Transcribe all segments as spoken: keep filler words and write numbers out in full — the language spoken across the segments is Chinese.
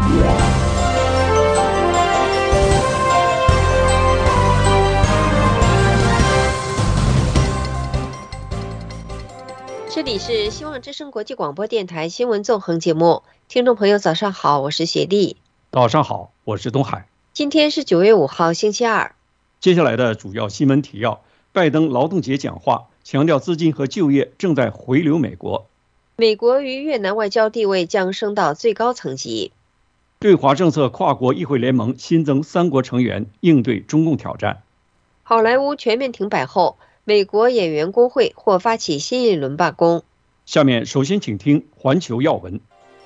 这里是希望之声国际广播电台新闻纵横节目，听众朋友早上好，我是雪莉。 早上好，我是东海。 今天是九月五号星期二。 接下来的主要新闻提要：拜登劳动节讲话强调资金和就业正在回流美国。 美国与越南外交地位将升到最高层级。 对华政策跨国议会联盟新增三国成员，应对中共挑战。 好莱坞全面停摆后，美国演员工会或发起新一轮罢工。 下面首先请听环球要闻。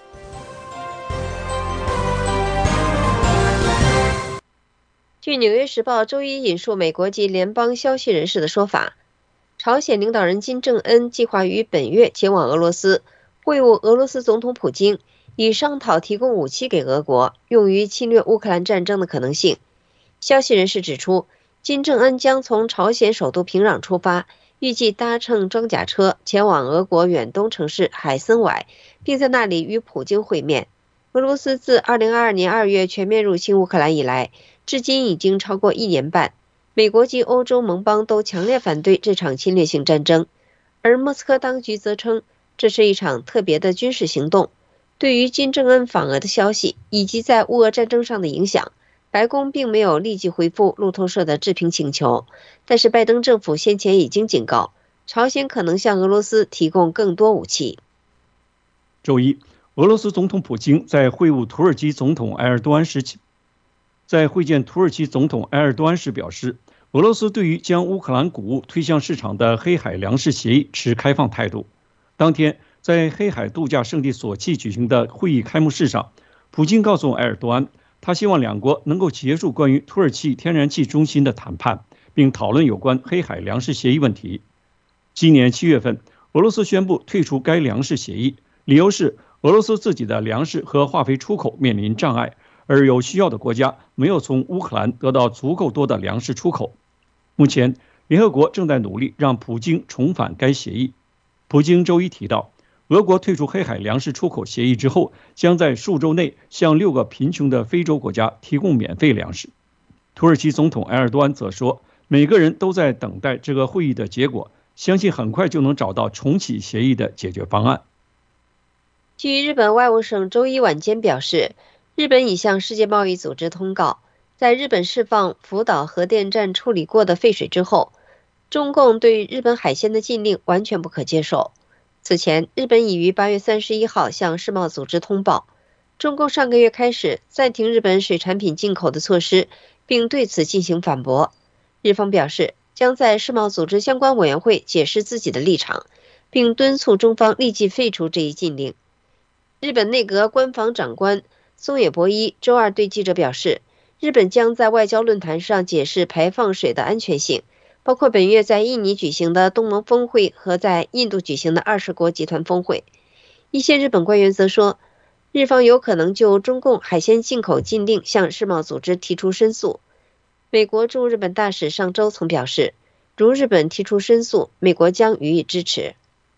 据《纽约时报》周一引述美国及联邦消息人士的说法，朝鲜领导人金正恩计划于本月前往俄罗斯，会晤俄罗斯总统普京，以商讨提供武器给俄国，用于侵略乌克兰战争的可能性。消息人士指出，金正恩将从朝鲜首都平壤出发，预计搭乘装甲车前往俄国远东城市海参崴，并在那里与普京会面。俄罗斯自二零二二年二月全面入侵乌克兰以来，至今已经超过一年半，美国及欧洲盟邦都强烈反对这场侵略性战争，而莫斯科当局则称这是一场特别的军事行动。对于金正恩访俄的消息以及在乌俄战争上的影响，白宫并没有立即回复路透社的置评请求，但是拜登政府先前已经警告，朝鲜可能向俄罗斯提供更多武器。 周一，俄罗斯总统普京在会晤土耳其总统埃尔多安时，在会见土耳其总统埃尔多安时表示，俄罗斯对于将乌克兰谷物推向市场的黑海粮食协议持开放态度。当天，在黑海度假胜地索契举行的会议开幕式上，普京告诉埃尔多安，他希望两国能够结束关于土耳其天然气中心的谈判，并讨论有关黑海粮食协议问题。今年七月份，俄罗斯宣布退出该粮食协议，理由是俄罗斯自己的粮食和化肥出口面临障碍，而有需要的国家没有从乌克兰得到足够多的粮食出口。目前，联合国正在努力让普京重返该协议。普京周一提到，俄国退出黑海粮食出口协议之后，将在数周内向六个贫穷的非洲国家提供免费粮食。土耳其总统埃尔多安则说，每个人都在等待这个会议的结果，相信很快就能找到重启协议的解决方案。 据日本外务省周一晚间表示，日本已向世界贸易组织通告，在日本释放福岛核电站处理过的废水之后，中共对日本海鲜的禁令完全不可接受。此前，日本已于八月三十一号向世贸组织通报，中共上个月开始暂停日本水产品进口的措施，并对此进行反驳。日方表示，将在世贸组织相关委员会解释自己的立场，并敦促中方立即废除这一禁令。日本内阁官房长官松野博一周二对记者表示，日本将在外交论坛上解释排放水的安全性，包括本月在印尼举行的东盟峰会和在印度举行的二十国集团峰会。一些日本官员则说，日方有可能就中共海鲜进口禁令向世贸组织提出申诉。美国驻日本大使上周曾表示，如日本提出申诉，美国将予以支持。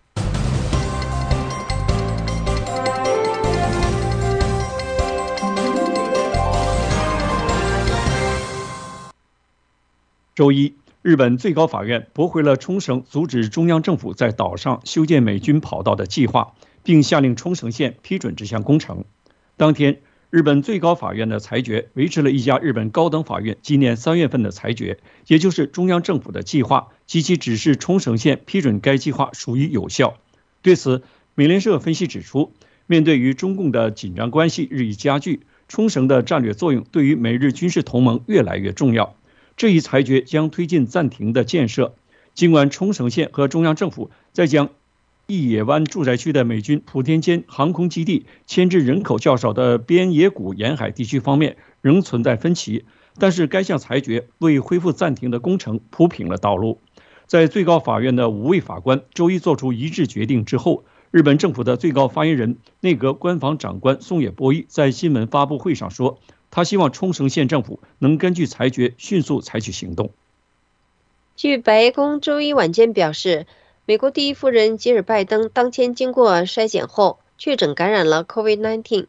周一，日本最高法院驳回了冲绳阻止中央政府在岛上修建美军跑道的计划，并下令冲绳县批准这项工程。当天，日本最高法院的裁决维持了一家日本高等法院今年三月份的裁决，也就是中央政府的计划及其指示冲绳县批准该计划属于有效。对此，美联社分析指出，面对与中共的紧张关系日益加剧，冲绳的战略作用对于美日军事同盟越来越重要。这一裁决将推进暂停的建设，尽管冲绳县和中央政府在将一野湾住宅区的美军普天间航空基地迁至人口较少的边野古沿海地区方面仍存在分歧，但是该项裁决为恢复暂停的工程铺平了道路。在最高法院的五位法官周一做出一致决定之后，日本政府的最高发言人内阁官房长官松野博一在新闻发布会上说，他希望冲绳县政府能根据裁决迅速采取行动。 据白宫周一晚间表示，美国第一夫人吉尔拜登当天经过筛检后确诊感染了 COVID 十九，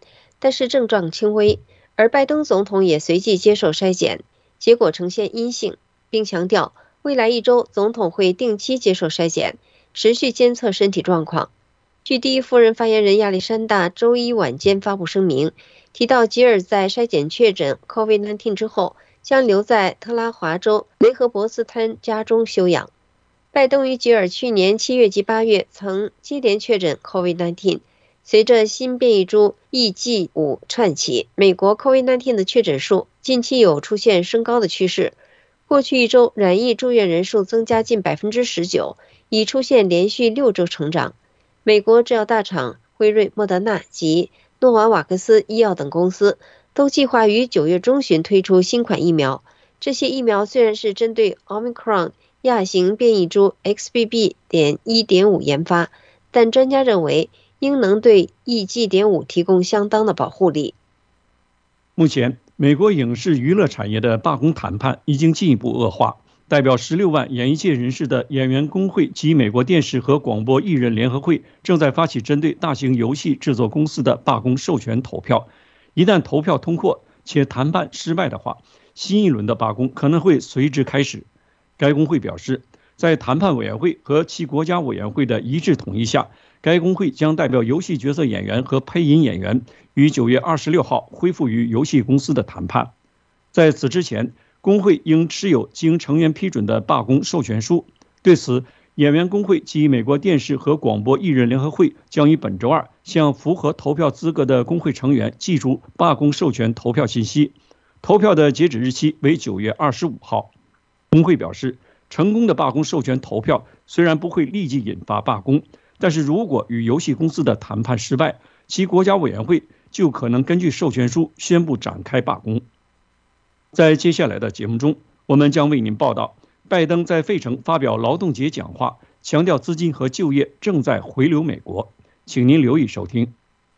但是症状轻微，而拜登总统也随即接受筛检，结果呈现阴性，并强调未来一周总统会定期接受筛检，持续监测身体状况。据第一夫人发言人亚历山大周一晚间发布声明，提到吉尔在筛检确诊 COVID 十九 之后，将留在特拉华州雷荷伯斯滩家中休养。拜登与吉尔去年七月及八月曾接连确诊 COVID 十九， 随着新变异株 E G 五 窜起，美国 COVID 十九 的确诊数近期有出现升高的趋势。过去一周，染疫住院人数增加近 百分之十九， 已出现连续六周成长。美国制药大厂辉瑞、莫德纳及诺瓦瓦克斯医药等公司都计划于九月中旬推出新款疫苗。这些疫苗虽然是针对 Omicron 亚型变异株 X B B 点一点五 研发，但专家认为应能对 E G 点五 提供相当的保护力。 目前，美国影视娱乐产业的罢工谈判已经进一步恶化。代表十六万演艺界人士的演员工会及美国电视和广播艺人联合会正在发起针对大型游戏制作公司的罢工授权投票。一旦投票通过且谈判失败的话，新一轮的罢工可能会随之开始。该工会表示，在谈判委员会和其国家委员会的一致统一下，该工会将代表游戏角色演员和配音演员于九月二十六号恢复与游戏公司的谈判。在此之前，工会应持有经成员批准的罢工授权书。对此，演员工会及美国电视和广播艺人联合会将于本周二向符合投票资格的工会成员寄出罢工授权投票信息。投票的截止日期为九月二十五号。工会表示，成功的罢工授权投票虽然不会立即引发罢工，但是如果与游戏公司的谈判失败，其国家委员会就可能根据授权书宣布展开罢工。在接下来的节目中，我们将为您报道拜登在费城发表劳动节讲话，强调资金和就业正在回流美国。请您留意收听。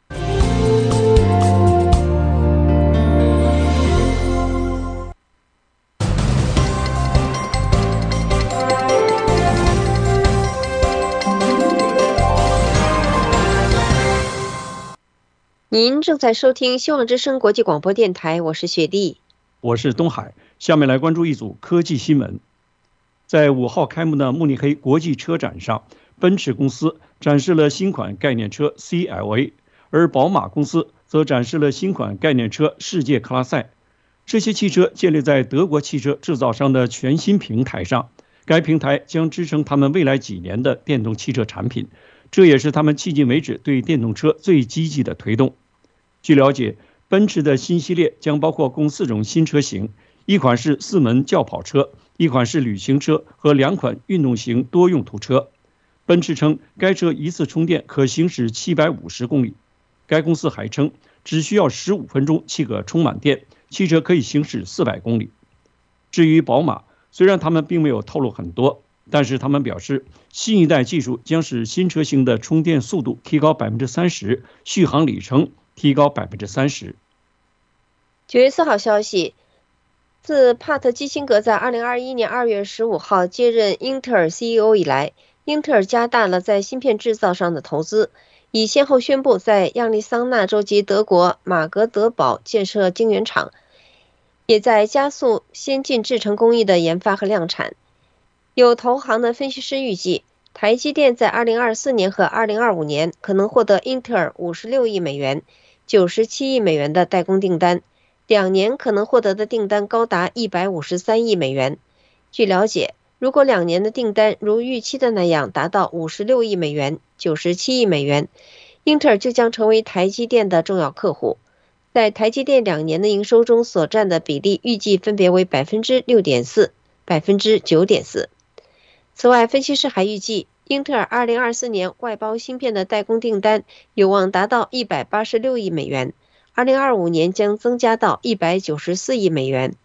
您正在收听希望之声国际广播电台，我是雪莉， 我是东海。下面来关注一组科技新闻。在五号开幕的慕尼黑国际车展上，奔驰公司展示了新款概念车 C L A， 而宝马公司则展示了新款概念车世界克拉赛。这些汽车建立在德国汽车制造商的全新平台上，该平台将支撑他们未来几年的电动汽车产品，这也是他们迄今为止对电动车最积极的推动。据了解，奔驰的新系列将包括共四种新车型，一款是四门轿跑车，一款是旅行车和两款运动型多用途车。奔驰称该车一次充电可行驶七百五十公里。该公司还称，只需要十五分钟即可充满电，汽车可以行驶四百公里。至于宝马，虽然他们并没有透露很多，但是他们表示，新一代技术将使新车型的充电速度提高 百分之三十， 续航里程提高 百分之三十。 九月四号消息，自帕特基辛格在二零二一年二月十五号接任英特尔 C E O 以来，英特尔加大了在芯片制造上的投资，已先后宣布在亚利桑那州及德国马格德堡建设晶圆厂，也在加速先进制程工艺的研发和量产。有投行的分析师预计，台积电在二零二四年和二零二五年可能获得英特尔五十六亿美元、九十七亿美元的代工订单，两年可能获得的订单高达一百五十三亿美元。据了解，如果两年的订单如预期的那样达到五十六亿美元、九十七亿美元，英特尔就将成为台积电的重要客户。在台积电两年的营收中所占的比例预计分别为 百分之六点四、百分之九点四。此外，分析师还预计，英特尔二零二四年外包芯片的代工订单有望达到一百八十六亿美元，二零二五年将增加到一百九十四亿美元。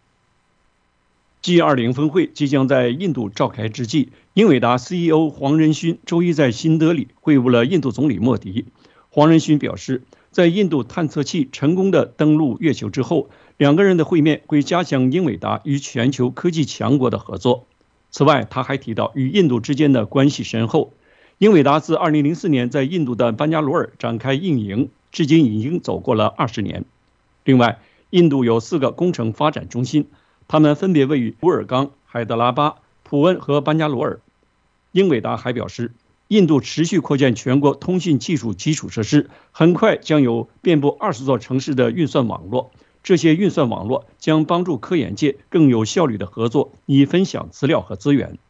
G 二十 峰会即将在印度召开之际，英伟达 C E O 黄仁勋周一在新德里会晤了印度总理莫迪。黄仁勋表示，在印度探测器成功的登陆月球之后，两个人的会面会加强英伟达与全球科技强国的合作。此外，他还提到与印度之间的关系深厚。英伟达自二零零四年在印度的班加罗尔展开运营， 至今已经走过了二十年。另外，印度有四个工程发展中心，它们分别位于古尔冈、海德拉巴、普恩和班加罗尔。英伟达还表示，印度持续扩建全国通信技术基础设施，很快将有遍布二十座城市的运算网络。这些运算网络将帮助科研界更有效率的合作，以分享资料和资源。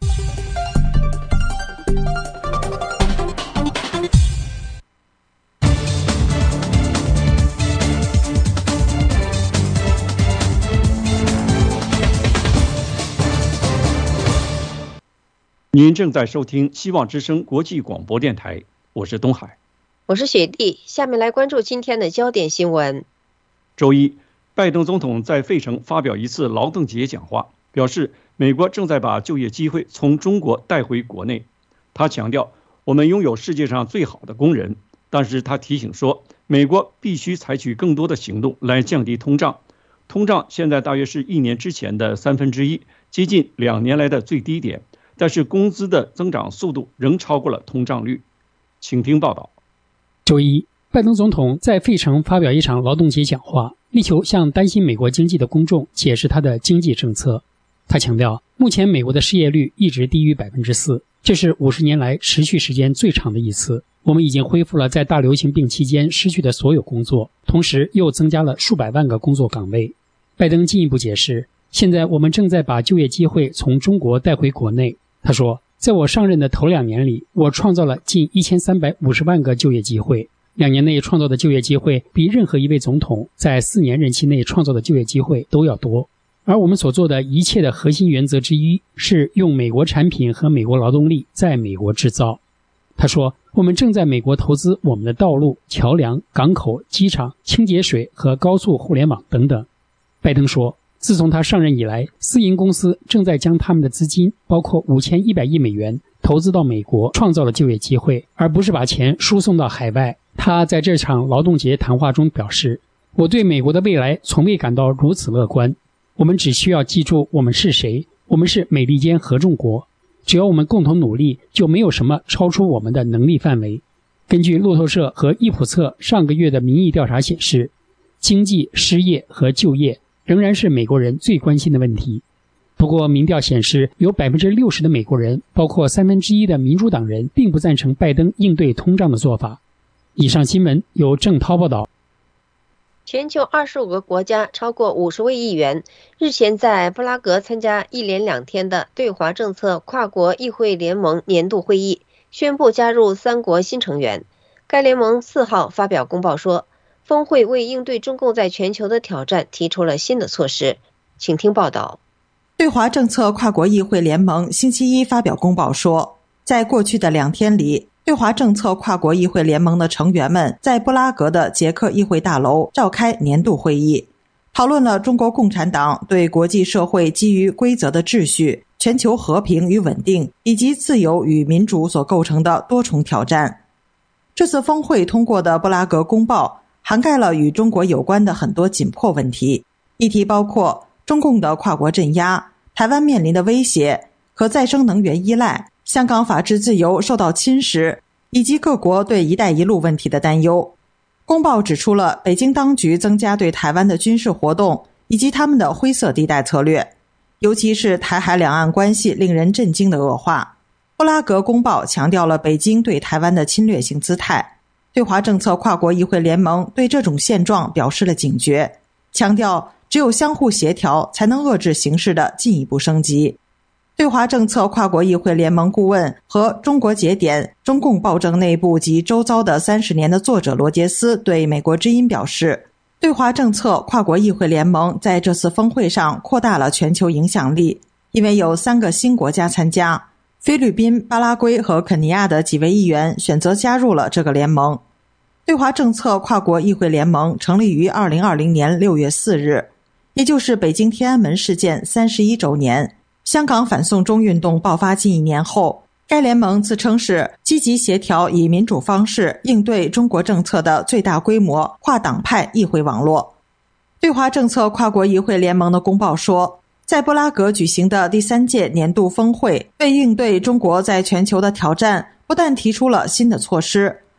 您正在收听希望之声国际广播电台，我是东海， 我是雪莉。下面来关注今天的焦点新闻。 周一，拜登总统在费城发表一次劳动节讲话，表示美国正在把就业机会从中国带回国内。他强调，我们拥有世界上最好的工人，但是他提醒说，美国必须采取更多的行动来降低通胀。通胀现在大约是一年之前的三分之一，接近两年来的最低点。但是工资的增长速度仍超过了通胀率。请听报道。 周一，拜登总统在费城发表一场劳动节讲话，力求向担心美国经济的公众解释他的经济政策。他强调，目前美国的失业率一直低于 百分之四， 这是五十年来持续时间最长的一次。我们已经恢复了在大流行病期间失去的所有工作，同时又增加了数百万个工作岗位。拜登进一步解释，现在我们正在把就业机会从中国带回国内。他说，在我上任的头两年里，我创造了近一千三百五十万个就业机会。两年内创造的就业机会比任何一位总统在四年任期内创造的就业机会都要多。而我们所做的一切的核心原则之一是用美国产品和美国劳动力在美国制造。他说，我们正在美国投资我们的道路、桥梁、港口、机场、清洁水和高速互联网等等。拜登说，自从他上任以来，私营公司正在将他们的资金，包括五千一百亿美元，投资到美国，创造了就业机会，而不是把钱输送到海外。他在这场劳动节谈话中表示，我对美国的未来从未感到如此乐观。我们只需要记住我们是谁，我们是美利坚合众国。只要我们共同努力，就没有什么超出我们的能力范围。根据路透社和易普策上个月的民意调查显示，经济、失业和就业仍然是美国人最关心的问题。不过民调显示，有 百分之六十 的美国人，包括三分之一的民主党人，并不赞成拜登应对通胀的做法。以上新闻由郑涛报道。 全球二十五个国家超过五十位议员日前在布拉格参加一连两天的对华政策跨国议会联盟年度会议，宣布加入三国新成员。该联盟四号发表公报说，峰会为应对中共在全球的挑战提出了新的措施。请听报道。 对华政策跨国议会联盟星期一发表公报说，在过去的两天里，对华政策跨国议会联盟的成员们在布拉格的捷克议会大楼召开年度会议，讨论了中国共产党对国际社会基于规则的秩序、全球和平与稳定以及自由与民主所构成的多重挑战。这次峰会通过的布拉格公报涵盖了与中国有关的很多紧迫问题，议题包括中共的跨国镇压、台湾面临的威胁、可再生能源依赖、香港法治自由受到侵蚀，以及各国对一带一路问题的担忧。公报指出了北京当局增加对台湾的军事活动以及他们的灰色地带策略，尤其是台海两岸关系令人震惊的恶化。布拉格公报强调了北京对台湾的侵略性姿态，对华政策跨国议会联盟对这种现状表示了警觉，强调只有相互协调才能遏制形势的进一步升级。对华政策跨国议会联盟顾问和中国节点中共暴政内部及周遭的三十年的作者罗杰斯对美国之音表示，对华政策跨国议会联盟在这次峰会上扩大了全球影响力，因为有三个新国家参加，菲律宾、巴拉圭和肯尼亚的几位议员选择加入了这个联盟。对华政策跨国议会联盟成立于二零二零年六月四日，也就是北京天安门事件三十一周年。香港反送中运动爆发近一年后，该联盟自称是积极协调以民主方式应对中国政策的最大规模跨党派议会网络。对华政策跨国议会联盟的公报说，在布拉格举行的第三届年度峰会为应对中国在全球的挑战不但提出了新的措施，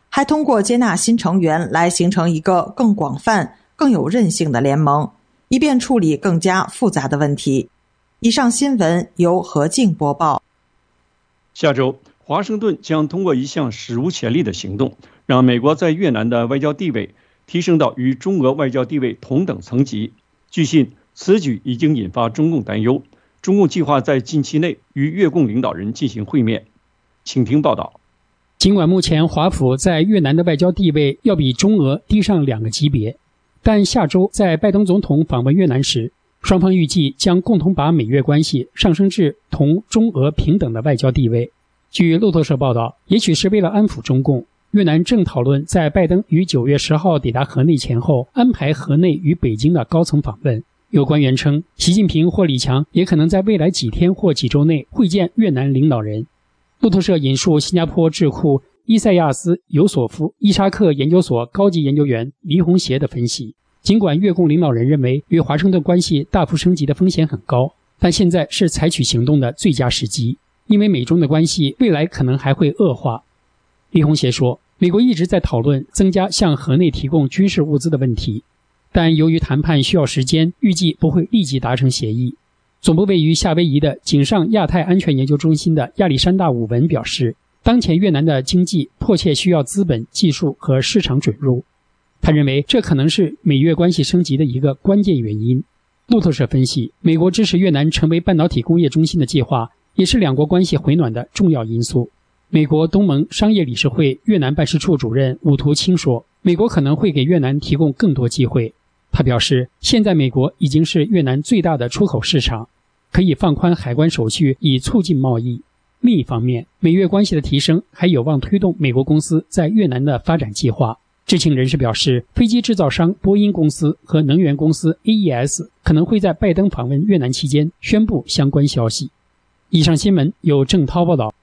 还通过接纳新成员来形成一个更广泛、更有韧性的联盟，以便处理更加复杂的问题。以上新闻由何静播报。 下周，华盛顿将通过一项史无前例的行动，让美国在越南的外交地位提升到与中俄外交地位同等层级。据悉，此举已经引发中共担忧，中共计划在近期内与越共领导人进行会面。请听报道。 尽管目前华府在越南的外交地位要比中俄低上两个级别，但下周在拜登总统访问越南时，双方预计将共同把美越关系上升至同中俄平等的外交地位。据路透社报道，也许是为了安抚中共，越南正讨论在拜登于九月十号抵达河内前后安排河内与北京的高层访问。有官员称，习近平或李强也可能在未来几天或几周内会见越南领导人。路透社引述新加坡智库伊塞亚斯·尤索夫伊沙克研究所高级研究员黎红协的分析，尽管越共领导人认为与华盛顿关系大幅升级的风险很高，但现在是采取行动的最佳时机，因为美中的关系未来可能还会恶化。黎红协说，美国一直在讨论增加向河内提供军事物资的问题，但由于谈判需要时间，预计不会立即达成协议。总部位于夏威夷的井上亚太安全研究中心的亚历山大·伍文表示，当前越南的经济迫切需要资本、技术和市场准入。他认为这可能是美越关系升级的一个关键原因。路透社分析，美国支持越南成为半导体工业中心的计划，也是两国关系回暖的重要因素。美国东盟商业理事会越南办事处主任武图清说，美国可能会给越南提供更多机会。他表示，现在美国已经是越南最大的出口市场，可以放宽海关手续以促进贸易。另一方面，美越关系的提升还有望推动美国公司在越南的发展计划。知情人士表示，飞机制造商波音公司和能源公司 A E S 可能会在拜登访问越南期间宣布相关消息。以上新闻由郑涛报道。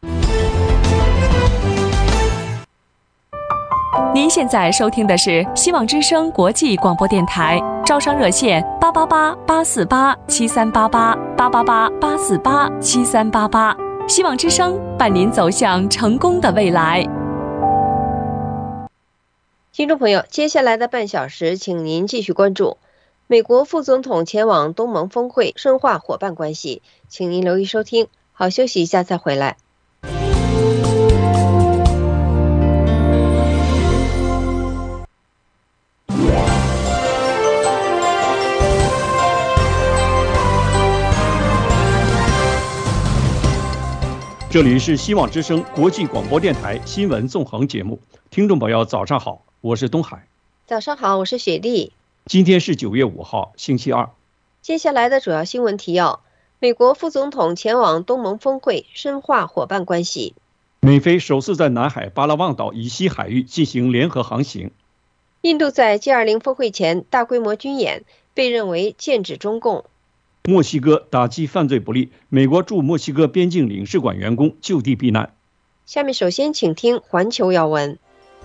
您现在收听的是希望之声国际广播电台，招商热线八八八八四八七三八八八八八八四八七三八八，希望之声伴您走向成功的未来。 听众朋友，接下来的半小时，请您继续关注美国副总统前往东盟峰会深化伙伴关系，请您留意收听。好，休息一下再回来。 这里是希望之声国际广播电台新闻纵横节目，听众朋友早上好，我是东海。 早上好，我是雪莉。 今天是九月五号，星期二。 接下来的主要新闻提要：美国副总统前往东盟峰会深化伙伴关系； 美菲首次在南海巴拉望岛以西海域进行联合航行； 印度在 G 二十 峰会前大规模军演，被认为剑指中共； 墨西哥打击犯罪不力，美国驻墨西哥边境领事馆员工就地避难。 下面首先请听环球要闻。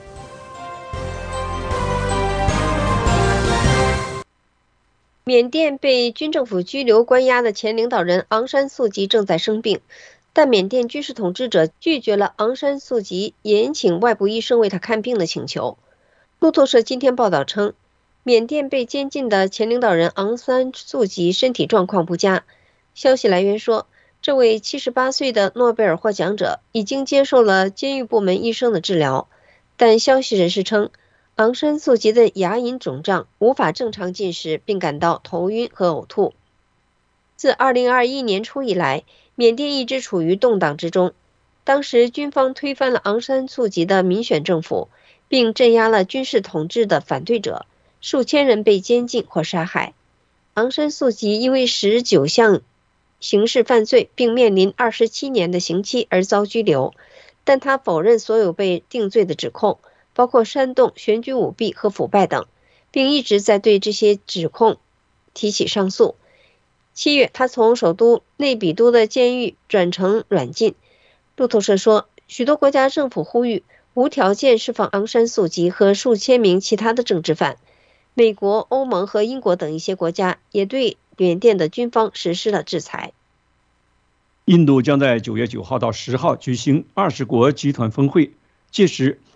缅甸被军政府拘留关押的前领导人昂山素季正在生病，但缅甸军事统治者拒绝了昂山素季延请外部医生为他看病的请求。路透社今天报道称，缅甸被监禁的前领导人昂山素季身体状况不佳。消息来源说，这位七十八岁的诺贝尔获奖者已经接受了监狱部门医生的治疗，但消息人士称，昂山素季的牙龈肿胀，无法正常进食，并感到头晕和呕吐。自二零二一年初以来，缅甸一直处于动荡之中。当时军方推翻了昂山素季的民选政府，并镇压了军事统治的反对者，数千人被监禁或杀害。昂山素季因为十九项刑事犯罪并面临二十七年的刑期而遭拘留，但他否认所有被定罪的指控，包括煽动、选举舞弊和腐败等，并一直在对这些指控提起上诉。七月，他从首都内比都的监狱转成软禁。路透社说，许多国家政府呼吁无条件释放昂山素季和数千名其他的政治犯。美国、欧盟和英国等一些国家也对缅甸的军方实施了制裁。 印度将在九月九号到十号举行二十国集团峰会，届时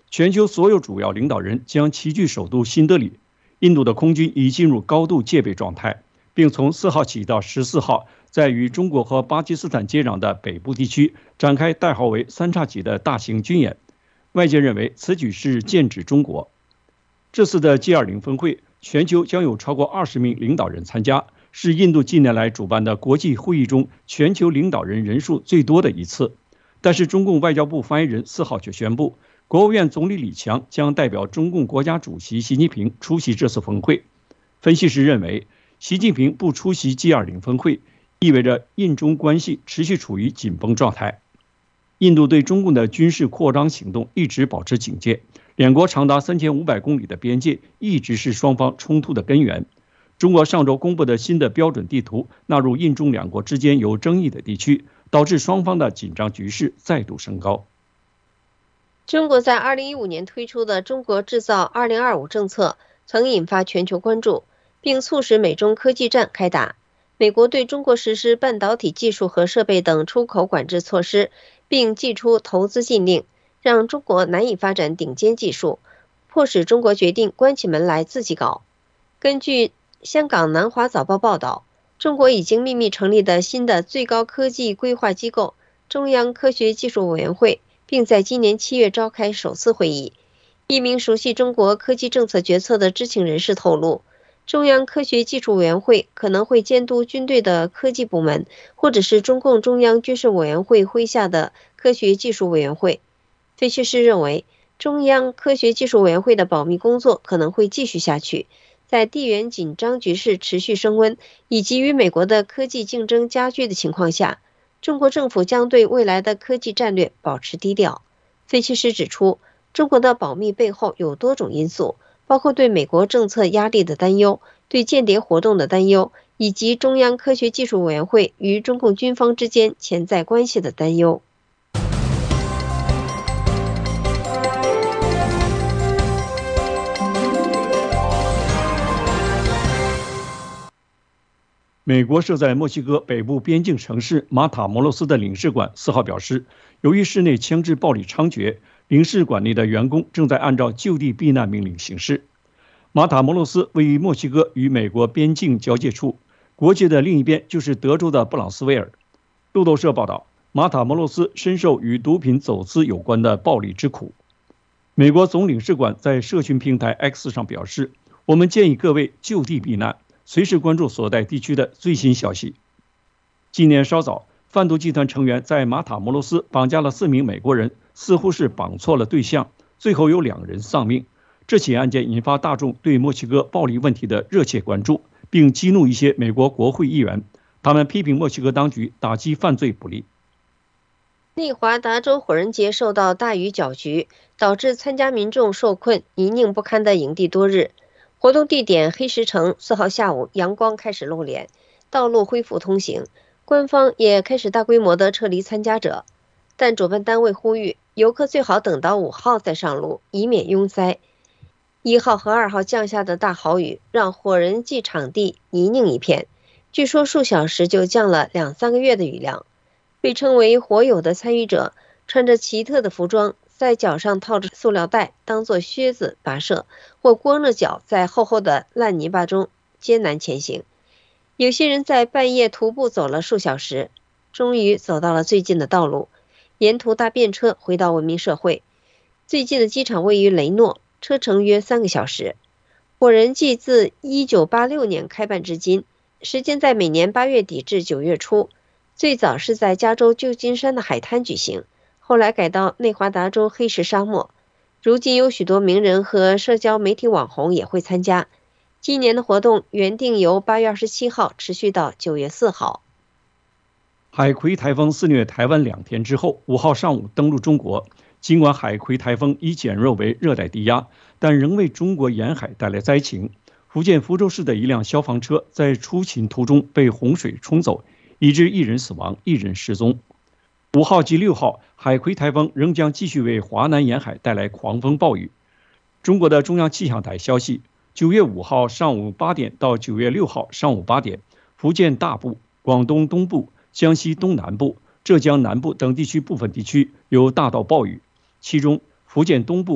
全球所有主要领导人将齐聚首都新德里。印度的空军已进入高度戒备状态，并从四号起到十四号，在与中国和巴基斯坦接壤的北部地区展开代号为三叉戟的大型军演。外界认为此举是剑指中国。这次的 G 二十 峰会，全球将有超过二十名领导人参加，是印度近年来主办的国际会议中全球领导人人数最多的一次。但是中共外交部发言人四号却宣布，国务院总理李强将代表中共国家主席习近平出席这次峰会。分析师认为，习近平不出席 G 二十 峰会，意味着印中关系持续处于紧绷状态。印度对中共的军事扩张行动一直保持警戒，两国长达三千五百公里的边界一直是双方冲突的根源。中国上周公布的新的标准地图纳入印中两国之间有争议的地区，导致双方的紧张局势再度升高。 中国在二零一五年推出的中国制造二零二五政策曾引发全球关注，并促使美中科技战开打。美国对中国实施半导体技术和设备等出口管制措施，并祭出投资禁令，让中国难以发展顶尖技术，迫使中国决定关起门来自己搞。根据香港南华早报报道，中国已经秘密成立的新的最高科技规划机构中央科学技术委员会，并在今年七月召开首次会议。一名熟悉中国科技政策决策的知情人士透露，中央科学技术委员会可能会监督军队的科技部门，或者是中共中央军事委员会麾下的科学技术委员会。分析师认为，中央科学技术委员会的保密工作可能会继续下去。在地缘紧张局势持续升温，以及与美国的科技竞争加剧的情况下，中国政府将对未来的科技战略保持低调。分析师指出，中国的保密背后有多种因素，包括对美国政策压力的担忧、对间谍活动的担忧，以及中央科学技术委员会与中共军方之间潜在关系的担忧。 美国设在墨西哥北部边境城市马塔摩洛斯的领事馆四号表示，由于室内枪支暴力猖獗，领事馆内的员工正在按照就地避难命令行事。马塔摩洛斯位于墨西哥与美国边境交界处，国界的另一边就是德州的布朗斯威尔。路透社报道，马塔摩洛斯深受与毒品走私有关的暴力之苦。美国总领事馆在社群平台 X 上表示，我们建议各位就地避难，随时关注所在地区的最新消息。今年稍早，贩毒集团成员在马塔摩洛斯绑架了四名美国人，似乎是绑错了对象，最后有两人丧命。这起案件引发大众对墨西哥暴力问题的热切关注，并激怒一些美国国会议员，他们批评墨西哥当局打击犯罪不力。 内华达州火人节受到大雨搅局，导致参加民众受困泥泞不堪的营地多日。活动地点黑石城四号下午阳光开始露脸，道路恢复通行，官方也开始大规模的撤离参加者，但主办单位呼吁游客最好等到五号再上路，以免拥塞。一号和二号降下的大豪雨让火人祭场地泥泞一片，据说数小时就降了两三个月的雨量。被称为火友的参与者穿着奇特的服装，在脚上套着塑料袋当作靴子跋涉，或光着脚在厚厚的烂泥巴中艰难前行。有些人在半夜徒步走了数小时，终于走到了最近的道路，沿途搭便车回到文明社会。最近的机场位于雷诺，车程约三个小时。火人祭自一九八六年开办至今，时间在每年八月底至九月初，最早是在加州旧金山的海滩举行，后来改到内华达州黑石沙漠。如今有许多名人和社交媒体网红也会参加。今年的活动原定由八月二十七号持续到九月四号。 海葵台风肆虐台湾两天之后，五号上午登陆中国。尽管海葵台风已减弱为热带低压，但仍为中国沿海带来灾情。福建福州市的一辆消防车在出勤途中被洪水冲走，以致一人死亡，一人失踪。五号及六号，海葵台风仍将继续为华南沿海带来狂风暴雨。中国的中央气象台消息，九月五号上午八点到九月六号上午八点，福建大部、广东东部、江西东南部、浙江南部等地区部分地区有大到暴雨，其中福建东部、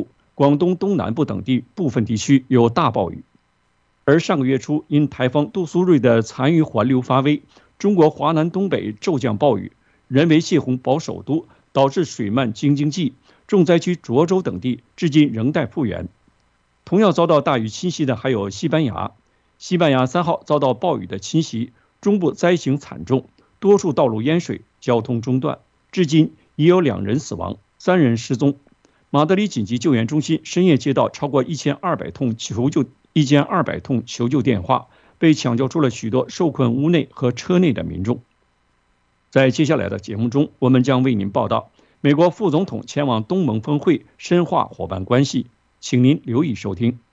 广东东南部等地部分地区有大暴雨。而上个月初，因台风杜苏芮的残余环流发威，中国华南东北骤降暴雨，人为泄洪保首都，导致水漫京津冀，重灾区涿州等地至今仍待复原。同样遭到大雨侵袭的还有西班牙，西班牙三号遭到暴雨的侵袭，中部灾情惨重，多处道路淹水，交通中断，至今已有两人死亡，三人失踪。马德里紧急救援中心深夜接到超过一千二百通求救一千二百通求救电话，被抢救出了许多受困屋内和车内的民众。在接下来的节目中，我们将为您报道美国副总统前往东盟峰会，深化伙伴关系，请您留意收听。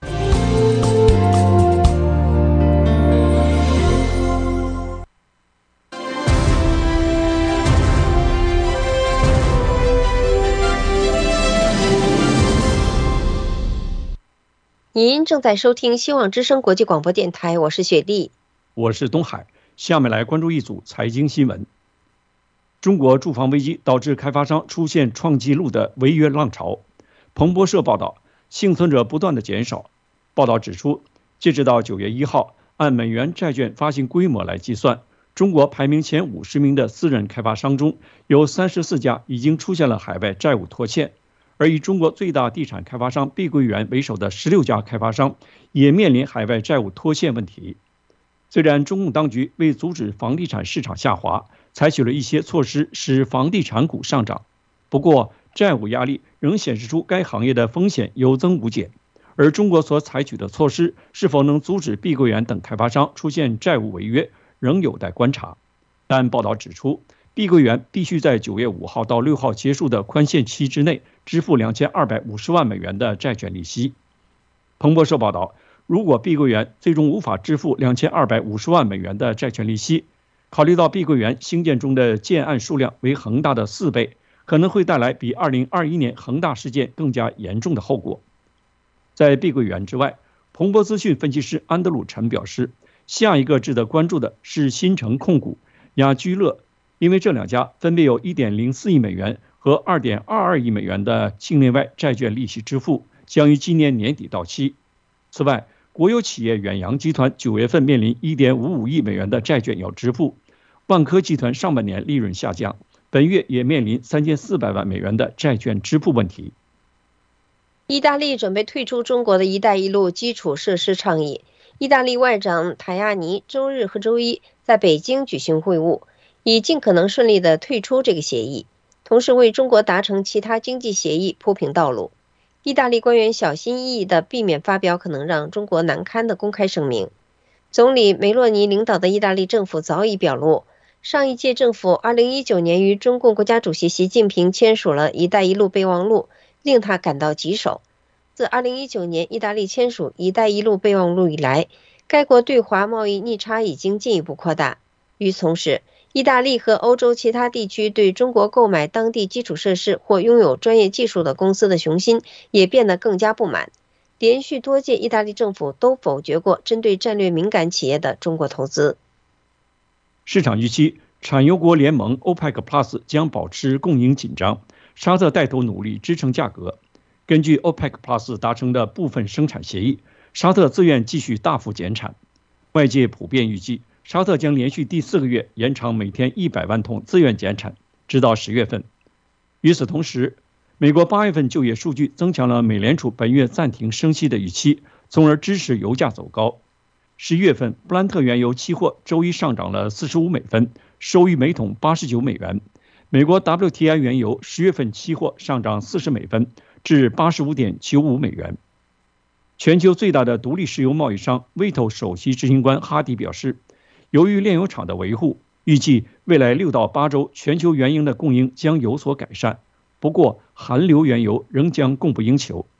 您正在收听希望之声国际广播电台，我是雪莉， 我是东海。下面来关注一组财经新闻。中国住房危机导致开发商出现创纪录的违约浪潮。彭博社报道，幸存者不断的减少。报道指出，截止到九月一号，按美元债券发行规模来计算，中国排名前五十名的私人开发商中，有三十四家已经出现了海外债务拖欠。而以中国最大地产开发商碧桂园为首的十六家开发商也面临海外债务拖欠问题。虽然中共当局为阻止房地产市场下滑，采取了一些措施使房地产股上涨，不过债务压力仍显示出该行业的风险有增无减。而中国所采取的措施是否能阻止碧桂园等开发商出现债务违约，仍有待观察。但报道指出，碧桂园必须在九月五号到六号结束的宽限期之内支付两千二百五十万美元的债券利息。彭博社报道，如果碧桂园最终无法支付两千二百五十万美元的债券利息，考虑到碧桂园兴建中的建案数量为恒大的四倍，可能会带来比二零二一年恒大事件更加严重的后果。在碧桂园之外，彭博资讯分析师安德鲁陈表示，下一个值得关注的是新城控股、雅居乐，因为这两家分别有 一点零四亿美元和 二点二二亿美元的境内外债券利息支付，将于今年年底到期。此外，国有企业远洋集团九月份面临 一点五五亿美元的债券要支付，万科集团上半年利润下降，本月也面临三千四百万美元的债券支付问题。 意大利准备退出中国的一带一路基础设施倡议。意大利外长塔亚尼周日和周一在北京举行会晤，以尽可能顺利地退出这个协议，同时为中国达成其他经济协议铺平道路。意大利官员小心翼翼地避免发表可能让中国难堪的公开声明。总理梅洛尼领导的意大利政府早已表露，上一届政府二零一九年与中共国家主席习近平签署了一带一路备忘录，令他感到棘手。自二零一九年意大利签署一带一路备忘录以来，该国对华贸易逆差已经进一步扩大。与此同时，意大利和欧洲其他地区对中国购买当地基础设施或拥有专业技术的公司的雄心也变得更加不满。连续多届意大利政府都否决过针对战略敏感企业的中国投资。 市场预期产油国联盟 OPEC Plus 将保持供应紧张，沙特带头努力支撑价格。根据 OPEC Plus 达成的部分生产协议，沙特自愿继续大幅减产。外界普遍预计，沙特将连续第四个月延长每天一百万桶自愿减产，直到十月份。与此同时，美国八月份就业数据增强了美联储本月暂停升息的预期，从而支持油价走高。十一月份，布兰特原油期货周一上涨了四十五美分，收于每桶八十九美元。美国 W T I 原油十月份期货上涨四十美分，至 八十五点九五美元。全球最大的独立石油贸易商 Vitol 首席执行官哈迪表示，由于炼油厂的维护，预计未来六到八周全球原油的供应将有所改善，不过韩流原油仍将供不应求。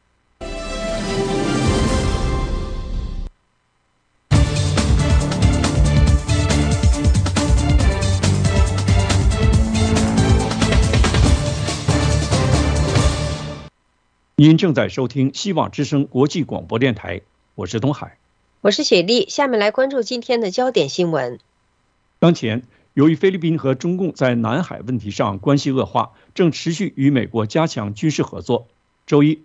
您正在收听希望之声国际广播电台，我是东海， 我是雪莉。下面来关注今天的焦点新闻。 当前，由于菲律宾和中共在南海问题上关系恶化，正持续与美国加强军事合作。周一，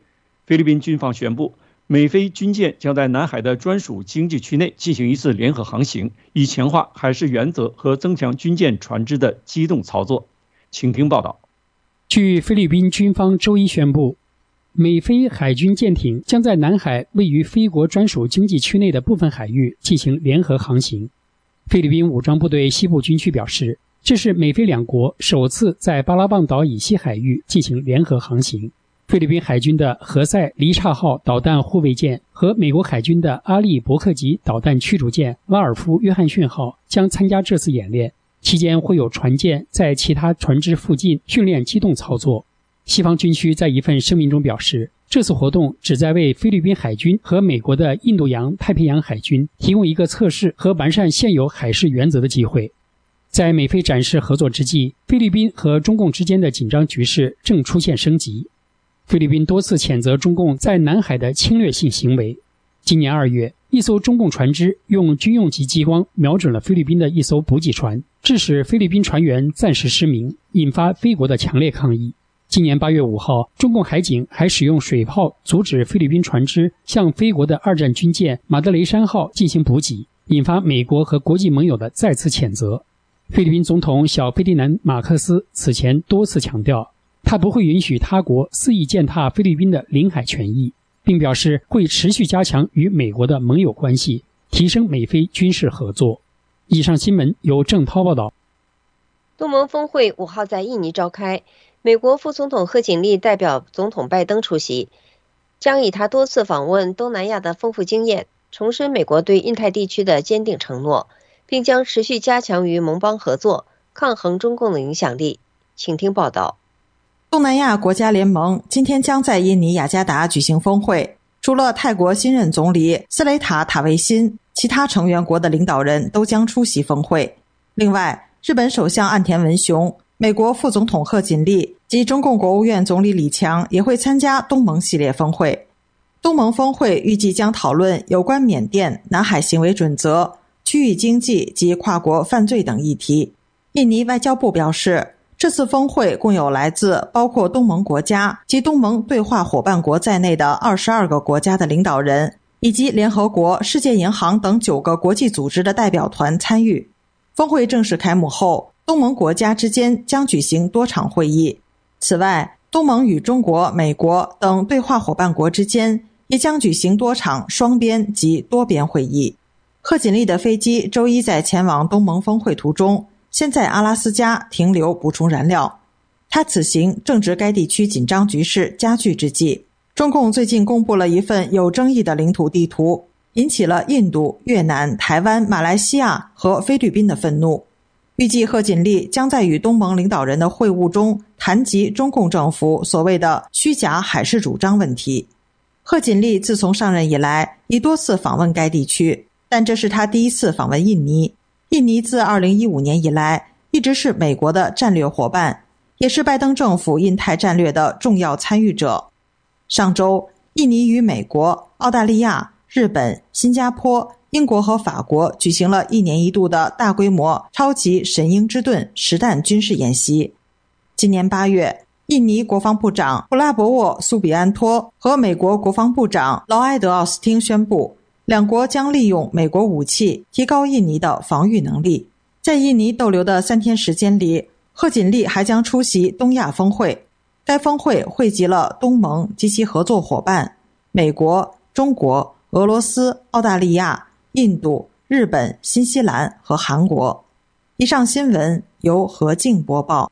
菲律宾军方宣布，美菲军舰将在南海的专属经济区内进行一次联合航行，以强化海事原则和增强军舰船只的机动操作。请听报道。 据菲律宾军方周一宣布，美菲海军舰艇将在南海位于菲国专属经济区内的部分海域进行联合航行。菲律宾武装部队西部军区表示，这是美菲两国首次在巴拉望岛以西海域进行联合航行。菲律宾海军的何塞黎察号导弹护卫舰和美国海军的阿利伯克级导弹驱逐舰拉尔夫约翰逊号将参加这次演练，期间会有船舰在其他船只附近训练机动操作。西方军区在一份声明中表示，这次活动旨在为菲律宾海军和美国的印度洋太平洋海军提供一个测试和完善现有海事原则的机会。在美菲展示合作之际，菲律宾和中共之间的紧张局势正出现升级。菲律宾多次谴责中共在南海的侵略性行为。今年二月，一艘中共船只用军用级激光瞄准了菲律宾的一艘补给船，致使菲律宾船员暂时失明，引发菲国的强烈抗议。今年八月五号，中共海警还使用水炮阻止菲律宾船只向菲国的二战军舰马德雷山号进行补给，引发美国和国际盟友的再次谴责。菲律宾总统小费迪南·马克思此前多次强调，他不会允许他国肆意践踏菲律宾的领海权益，并表示会持续加强与美国的盟友关系，提升美菲军事合作。以上新闻由郑涛报道。 东盟峰会五号在印尼召开，美国副总统贺锦丽代表总统拜登出席，将以他多次访问东南亚的丰富经验，重申美国对印太地区的坚定承诺，并将持续加强与盟邦合作，抗衡中共的影响力。请听报道。 东南亚国家联盟今天将在印尼雅加达举行峰会，除了泰国新任总理斯雷塔塔维辛，其他成员国的领导人都将出席峰会。另外，日本首相岸田文雄、美国副总统贺锦丽及中共国务院总理李强也会参加东盟系列峰会。东盟峰会预计将讨论有关缅甸、南海行为准则、区域经济及跨国犯罪等议题。印尼外交部表示，这次峰会共有来自包括东盟国家及东盟对话伙伴国在内的二十二个国家的领导人，以及联合国、世界银行等九个国际组织的代表团参与。峰会正式开幕后，东盟国家之间将举行多场会议。此外，东盟与中国、美国等对话伙伴国之间也将举行多场双边及多边会议。贺锦丽的飞机周一在前往东盟峰会途中，先在阿拉斯加停留补充燃料。他此行正值该地区紧张局势加剧之际。中共最近公布了一份有争议的领土地图，引起了印度、越南、台湾、马来西亚和菲律宾的愤怒。预计贺锦丽将在与东盟领导人的会晤中谈及中共政府所谓的虚假海事主张问题。贺锦丽自从上任以来已多次访问该地区，但这是他第一次访问印尼。印尼自二零一五年以来一直是美国的战略伙伴，也是拜登政府印太战略的重要参与者。上周，印尼与美国、澳大利亚、日本、新加坡、英国和法国举行了一年一度的大规模超级神鹰之盾实弹军事演习。今年八月，印尼国防部长布拉博沃·苏比安托和美国国防部长劳埃德·奥斯汀宣布，两国将利用美国武器提高印尼的防御能力。在印尼逗留的三天时间里，贺锦丽还将出席东亚峰会。该峰会汇集了东盟及其合作伙伴美国、中国、俄罗斯、澳大利亚、印度、日本、新西兰和韩国。以上新闻由何静播报。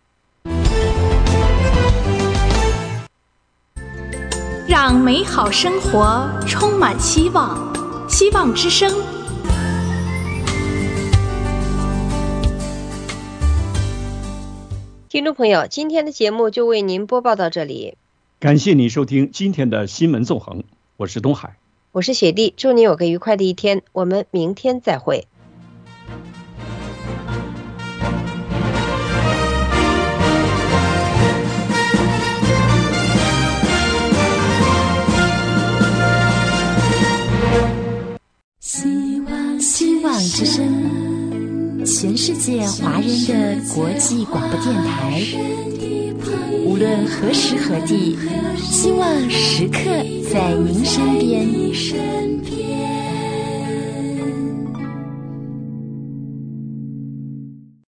让美好生活充满希望，希望之声。 听众朋友，今天的节目就为您播报到这里， 感谢你收听今天的新闻纵横，我是东海， 我是雪莉，祝你有个愉快的一天，我们明天再会。 希望希望之声。 全世界华人的国际广播电台。无论何时何地，希望时刻在您身边。